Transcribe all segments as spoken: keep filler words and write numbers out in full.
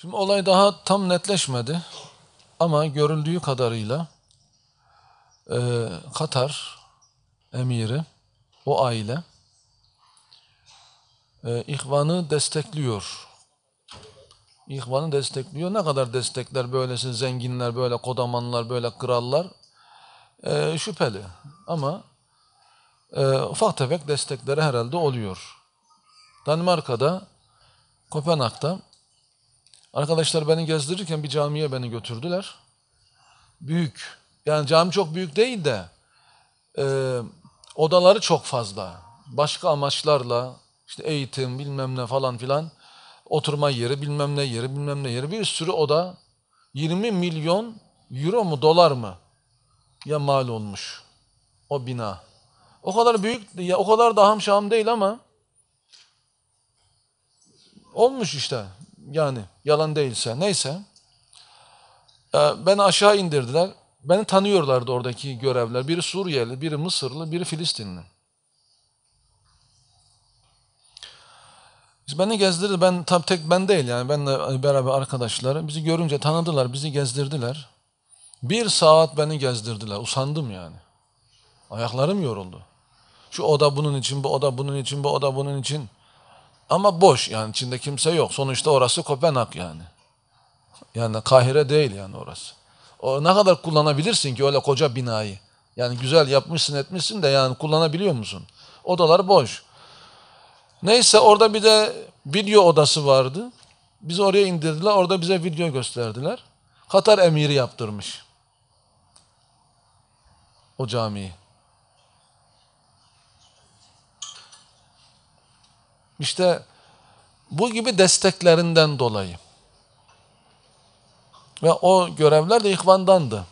Şimdi olay daha tam netleşmedi ama görüldüğü kadarıyla e, Katar emiri, o aile e, İhvan'ı destekliyor. İhvan'ı destekliyor. Ne kadar destekler böylesi zenginler, böyle kodamanlar, böyle krallar e, şüpheli. Ama e, ufak tefek destekleri herhalde oluyor. Danimarka'da, Kopenhag'da arkadaşlar beni gezdirirken bir camiye beni götürdüler. Büyük. Yani cami çok büyük değil de e, odaları çok fazla. Başka amaçlarla işte eğitim bilmem ne falan filan, oturma yeri bilmem ne yeri bilmem ne yeri, bir sürü oda, yirmi milyon euro mu dolar mı ya mal olmuş o bina. O kadar büyük ya, o kadar da hamşahım değil ama olmuş işte, yani yalan değilse. Neyse e, beni aşağı indirdiler. Beni tanıyorlardı oradaki görevliler. Biri Suriyeli, biri Mısırlı, biri Filistinli. Beni gezdirdi. Ben tabii tek ben değil, yani benle beraber arkadaşları bizi görünce tanıdılar, bizi gezdirdiler. Bir saat beni gezdirdiler. Usandım yani. Ayaklarım yoruldu. Şu oda bunun için, bu oda bunun için, bu oda bunun için. Ama boş, yani içinde kimse yok. Sonuçta orası Kopenhag yani. Yani Kahire değil yani orası. O ne kadar kullanabilirsin ki öyle koca binayı? Yani güzel yapmışsın etmişsin de yani kullanabiliyor musun? Odalar boş. Neyse orada bir de video odası vardı. Bizi oraya indirdiler. Orada bize video gösterdiler. Katar emiri yaptırmış o camiyi. İşte bu gibi desteklerinden dolayı. Ve o görevler de İhvan'dandı.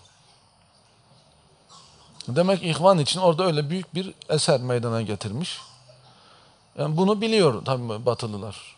Demek İhvan için orada öyle büyük bir eser meydana getirmiş. Yani bunu biliyor tabii Batılılar.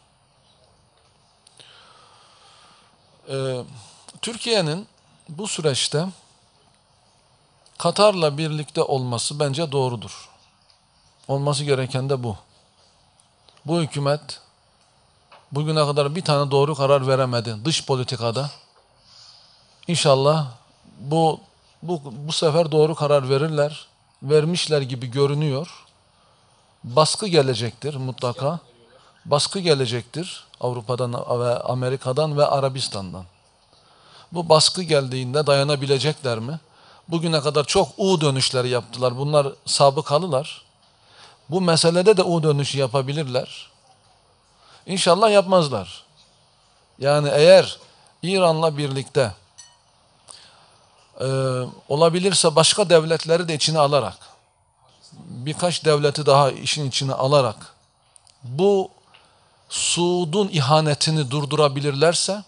Ee, Türkiye'nin bu süreçte Katar'la birlikte olması bence doğrudur. Olması gereken de bu. Bu hükümet bugüne kadar bir tane doğru karar veremedi dış politikada. İnşallah bu bu bu sefer doğru karar verirler. Vermişler gibi görünüyor. Baskı gelecektir mutlaka. Baskı gelecektir Avrupa'dan ve Amerika'dan ve Arabistan'dan. Bu baskı geldiğinde dayanabilecekler mi? Bugüne kadar çok U dönüşleri yaptılar. Bunlar sabıkalılar. Bu meselede de U dönüşü yapabilirler. İnşallah yapmazlar. Yani eğer İran'la birlikte e, olabilirse başka devletleri de içine alarak, birkaç devleti daha işin içine alarak bu Suud'un ihanetini durdurabilirlerse,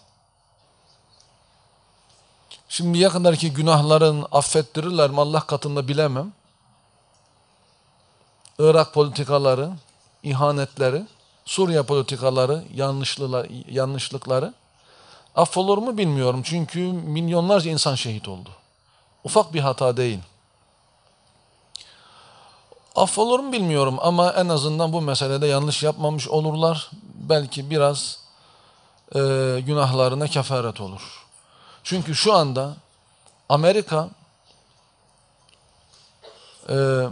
şimdiye kadarki günahların affettirirler mi Allah katında bilemem. Irak politikaları, ihanetleri, Suriye politikaları, yanlışlıkları affolur mu bilmiyorum. Çünkü milyonlarca insan şehit oldu. Ufak bir hata değil. Affolur mu bilmiyorum ama en azından bu meselede yanlış yapmamış olurlar. Belki biraz e, günahlarına kefaret olur. Çünkü şu anda Amerika e,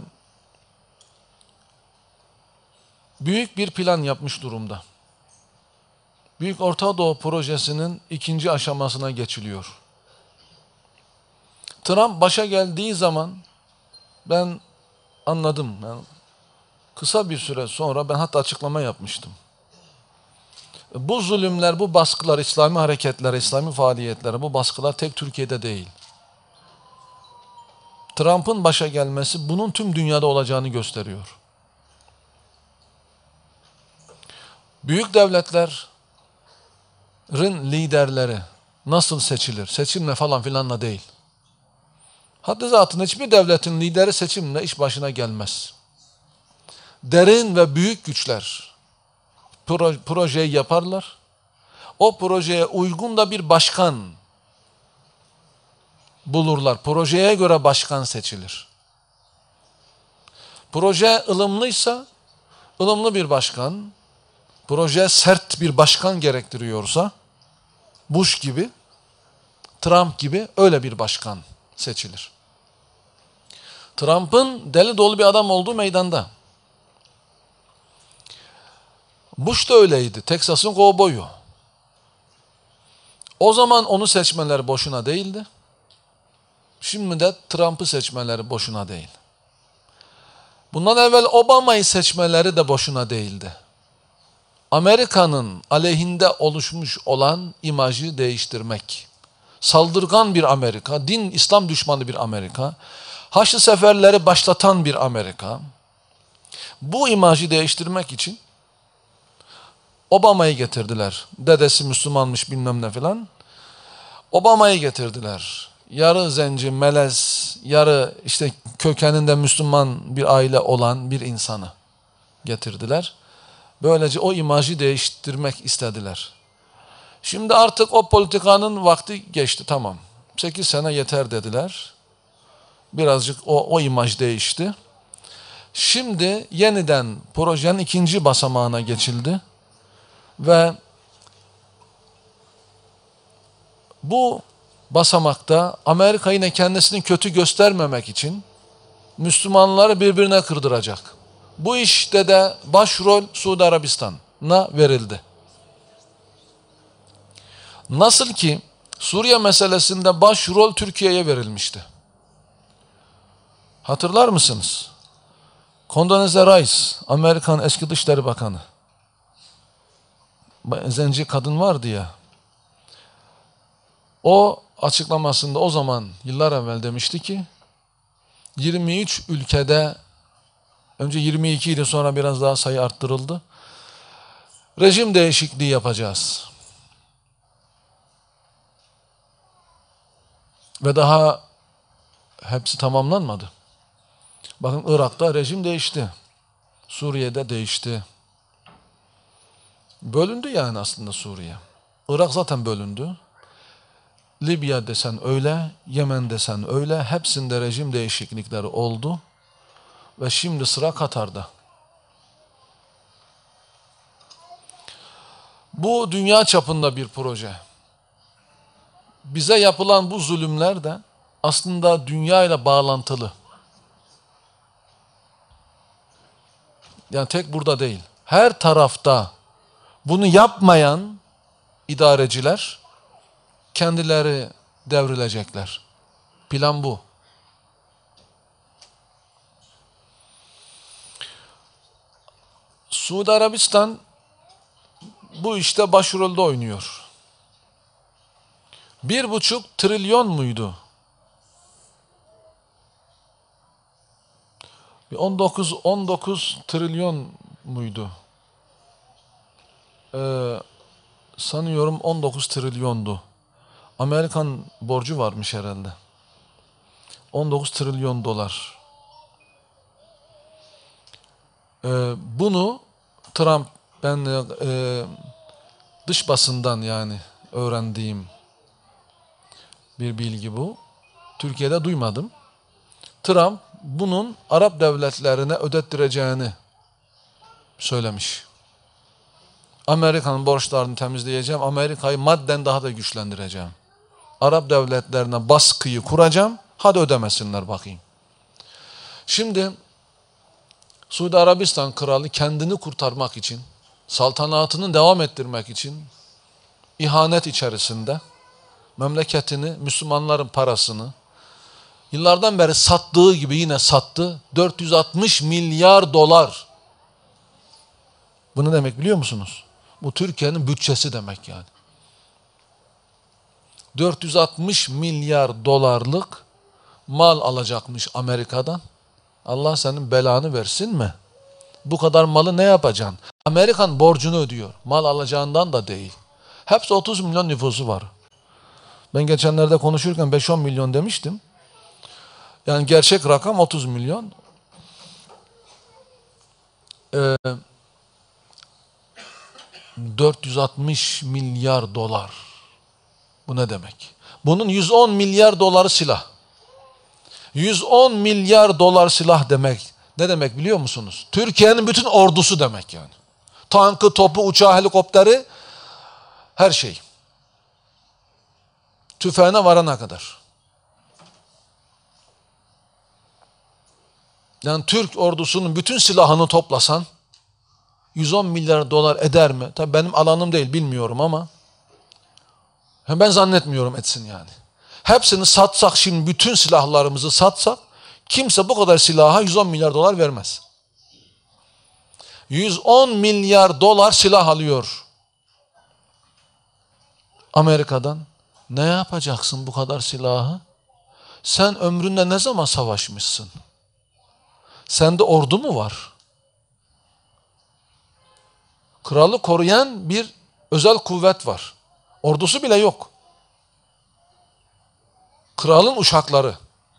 büyük bir plan yapmış durumda. Büyük Orta Doğu projesinin ikinci aşamasına geçiliyor. Trump başa geldiği zaman ben anladım. Yani kısa bir süre sonra ben hatta açıklama yapmıştım. Bu zulümler, bu baskılar, İslami hareketler, İslami faaliyetler, bu baskılar tek Türkiye'de değil. Trump'ın başa gelmesi bunun tüm dünyada olacağını gösteriyor. Büyük devletlerin liderleri nasıl seçilir? Seçimle falan filanla değil. Haddi zatında hiçbir devletin lideri seçimle iş başına gelmez. Derin ve büyük güçler projeyi yaparlar. O projeye uygun da bir başkan bulurlar. Projeye göre başkan seçilir. Proje ılımlıysa ılımlı bir başkan, proje sert bir başkan gerektiriyorsa Bush gibi, Trump gibi öyle bir başkan seçilir. Trump'ın deli dolu bir adam olduğu meydanda. Bush da öyleydi. Texas'ın kovboyu. O zaman onu seçmeleri boşuna değildi. Şimdi de Trump'ı seçmeleri boşuna değil. Bundan evvel Obama'yı seçmeleri de boşuna değildi. Amerika'nın aleyhinde oluşmuş olan imajı değiştirmek. Saldırgan bir Amerika, din, İslam düşmanı bir Amerika, Haçlı seferleri başlatan bir Amerika. Bu imajı değiştirmek için Obama'yı getirdiler. Dedesi Müslümanmış bilmem ne filan. Obama'yı getirdiler. Yarı zenci, melez, yarı işte kökeninde Müslüman bir aile olan bir insanı getirdiler. Böylece o imajı değiştirmek istediler. Şimdi artık o politikanın vakti geçti, tamam. sekiz sene yeter dediler. Birazcık o, o imaj değişti. Şimdi yeniden projenin ikinci basamağına geçildi. Ve bu basamakta Amerika yine kendisini kötü göstermemek için Müslümanları birbirine kırdıracak. Bu işte de başrol Suudi Arabistan'a verildi. Nasıl ki Suriye meselesinde başrol Türkiye'ye verilmişti. Hatırlar mısınız? Condoleezza Rice, Amerikan eski Dışişleri Bakanı. Zenci kadın vardı ya. O açıklamasında o zaman yıllar evvel demişti ki yirmi üç ülkede, önce yirmi iki idi, sonra biraz daha sayı arttırıldı, rejim değişikliği yapacağız. Ve daha hepsi tamamlanmadı. Bakın Irak'ta rejim değişti. Suriye'de değişti. Bölündü yani aslında Suriye. Irak zaten bölündü. Libya desen öyle, Yemen desen öyle. Hepsinde rejim değişiklikleri oldu. Ve şimdi sıra Katar'da. Bu dünya çapında bir proje. Bize yapılan bu zulümler de aslında dünya ile bağlantılı. Yani tek burada değil. Her tarafta bunu yapmayan idareciler kendileri devrilecekler. Plan bu. Suudi Arabistan bu işte başrolde oynuyor. Bir buçuk trilyon muydu? on dokuz on dokuz trilyon muydu? Ee, sanıyorum on dokuz trilyondu. Amerikan borcu varmış herhalde. on dokuz trilyon dolar. Ee, bunu Trump, ben e, dış basından yani öğrendiğim bir bilgi bu. Türkiye'de duymadım. Trump bunun Arap devletlerine ödettireceğini söylemiş. Amerika'nın borçlarını temizleyeceğim. Amerika'yı madden daha da güçlendireceğim. Arap devletlerine baskıyı kuracağım. Hadi ödemesinler bakayım. Şimdi Suudi Arabistan kralı kendini kurtarmak için, saltanatını devam ettirmek için ihanet içerisinde memleketini, Müslümanların parasını yıllardan beri sattığı gibi yine sattı. dört yüz altmış milyar dolar. Bu ne demek biliyor musunuz? Bu Türkiye'nin bütçesi demek yani. dört yüz altmış milyar dolarlık mal alacakmış Amerika'dan. Allah senin belanı versin mi? Bu kadar malı ne yapacaksın? Amerikan borcunu ödüyor. Mal alacağından da değil. Hepsi otuz milyon nüfusu var. Ben geçenlerde konuşurken beş on milyon demiştim. Yani gerçek rakam otuz milyon. Ee, dört yüz altmış milyar dolar. Bu ne demek? Bunun yüz on milyar doları silah. yüz on milyar dolar silah demek. Ne demek biliyor musunuz? Türkiye'nin bütün ordusu demek yani. Tankı, topu, uçağı, helikopteri, her şey. tüfeğine varana kadar. Yani Türk ordusunun bütün silahını toplasan yüz on milyar dolar eder mi? Tabii benim alanım değil, bilmiyorum ama ben zannetmiyorum etsin yani. Hepsini satsak, şimdi bütün silahlarımızı satsak, kimse bu kadar silaha yüz on milyar dolar vermez. yüz on milyar dolar silah alıyor Amerika'dan. Ne yapacaksın bu kadar silahı? Sen ömründe ne zaman savaşmışsın? Sende ordu mu var? Kralı koruyan bir özel kuvvet var. Ordusu bile yok. Kralın uşakları.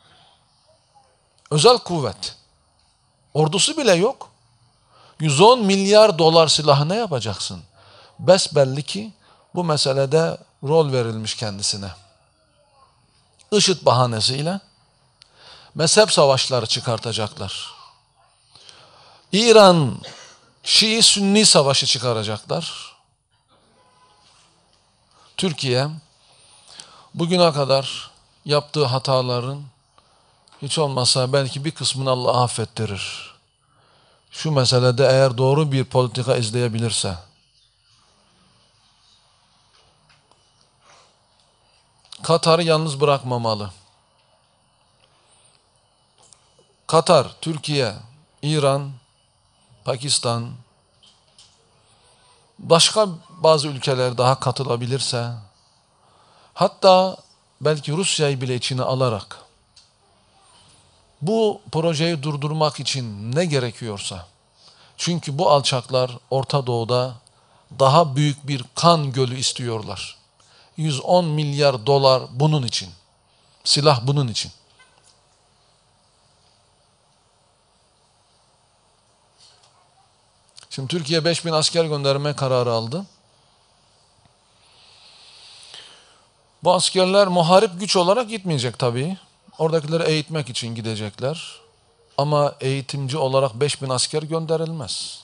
Özel kuvvet. Ordusu bile yok. yüz on milyar dolar silahı ne yapacaksın? Besbelli ki bu meselede rol verilmiş kendisine. IŞİD bahanesiyle mezhep savaşları çıkartacaklar. İran Şii-Sünni savaşı çıkaracaklar. Türkiye bugüne kadar yaptığı hataların hiç olmazsa belki bir kısmını Allah affettirir. Şu meselede eğer doğru bir politika izleyebilirse, Katar'ı yalnız bırakmamalı. Katar, Türkiye, İran, Pakistan, başka bazı ülkeler daha katılabilirse, hatta belki Rusya'yı bile içine alarak bu projeyi durdurmak için ne gerekiyorsa, çünkü bu alçaklar Orta Doğu'da daha büyük bir kan gölü istiyorlar. yüz on milyar dolar bunun için. Silah bunun için. Şimdi Türkiye beş bin asker gönderme kararı aldı. Bu askerler muharip güç olarak gitmeyecek tabii. Oradakileri eğitmek için gidecekler. Ama eğitimci olarak beş bin asker gönderilmez.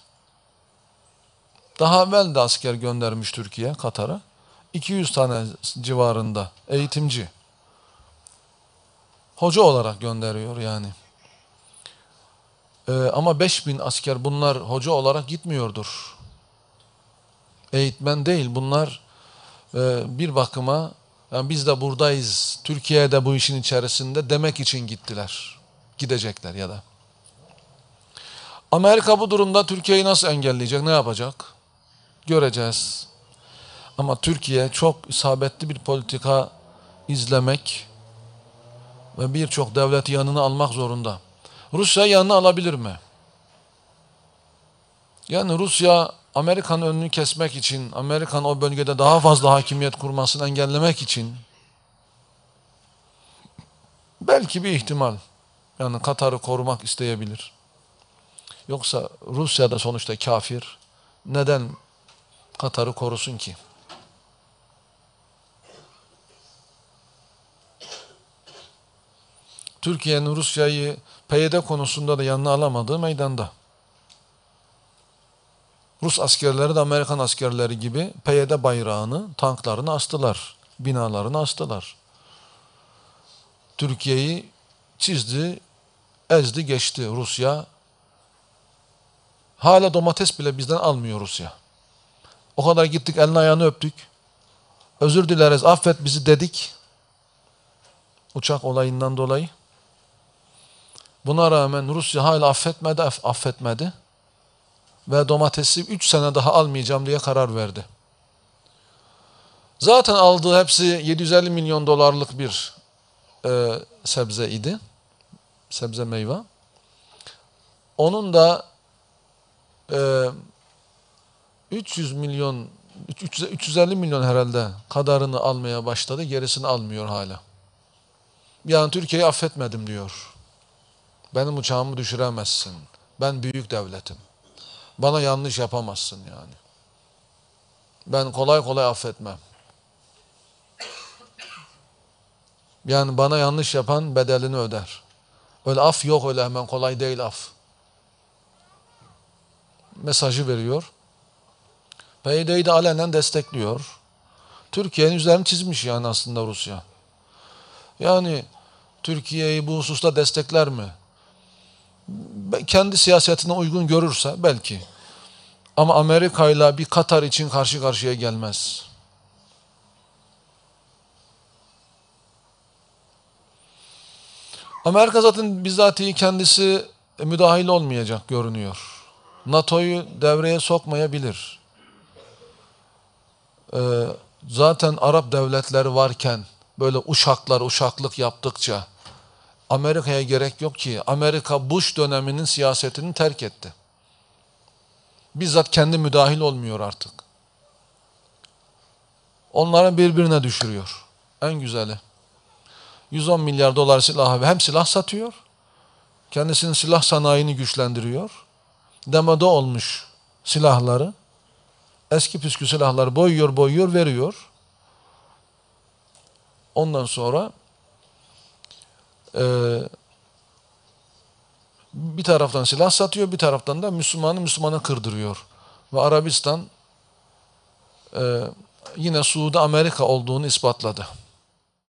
Daha evvel de asker göndermiş Türkiye Katar'a. iki yüz tane civarında eğitimci. Hoca olarak gönderiyor yani. Ee, ama beş bin asker, bunlar hoca olarak gitmiyordur. Eğitmen değil bunlar, e, bir bakıma yani biz de buradayız, Türkiye'de bu işin içerisinde demek için gittiler. Gidecekler ya da. Amerika bu durumda Türkiye'yi nasıl engelleyecek, ne yapacak? Göreceğiz. Ama Türkiye çok isabetli bir politika izlemek ve birçok devleti yanına almak zorunda. Rusya yanına alabilir mi? Yani Rusya Amerika'nın önünü kesmek için, Amerika'nın o bölgede daha fazla hakimiyet kurmasını engellemek için belki bir ihtimal, yani Katar'ı korumak isteyebilir. Yoksa Rusya da sonuçta kafir. Neden Katar'ı korusun ki? Türkiye'nin Rusya'yı P Y D konusunda da yanına alamadığı meydanda. Rus askerleri de Amerikan askerleri gibi P Y D bayrağını, tanklarını astılar, binalarını astılar. Türkiye'yi çizdi, ezdi geçti Rusya. Hala domates bile bizden almıyor Rusya. O kadar gittik, elini ayağını öptük. Özür dileriz, affet bizi dedik. Uçak olayından dolayı. Buna rağmen Rusya hala affetmedi, affetmedi. Ve domatesi üç sene daha almayacağım diye karar verdi. Zaten aldığı hepsi yedi yüz elli milyon dolarlık bir e, sebze idi. Sebze meyve. Onun da e, üç yüz milyon, üç yüz elli milyon herhalde kadarını almaya başladı. Gerisini almıyor hala. Yani Türkiye'yi affetmedim diyor. Benim uçağımı düşüremezsin. Ben büyük devletim. Bana yanlış yapamazsın yani. Ben kolay kolay affetmem. Yani bana yanlış yapan bedelini öder. Öyle af yok, öyle hemen kolay değil af. Mesajı veriyor. P Y D'yi de alenen destekliyor. Türkiye'nin üzerini çizmiş yani aslında Rusya. Yani Türkiye'yi bu hususta destekler mi? Kendi siyasetine uygun görürse belki. Ama Amerika ile bir Katar için karşı karşıya gelmez. Amerika zaten bizatihi kendisi müdahil olmayacak görünüyor. NATO'yu devreye sokmayabilir. Ee, zaten Arap devletleri varken böyle uşaklar uşaklık yaptıkça Amerika'ya gerek yok ki. Amerika Bush döneminin siyasetini terk etti. Bizzat kendi müdahil olmuyor artık. Onları birbirine düşürüyor. En güzeli. yüz on milyar dolar silah, hem silah satıyor, kendisinin silah sanayini güçlendiriyor. Demode olmuş silahları, eski püskü silahları boyuyor boyuyor veriyor. Ondan sonra e, bir taraftan silah satıyor, bir taraftan da Müslümanı Müslümana kırdırıyor. Ve Arabistan e, yine Suudi Amerika olduğunu ispatladı.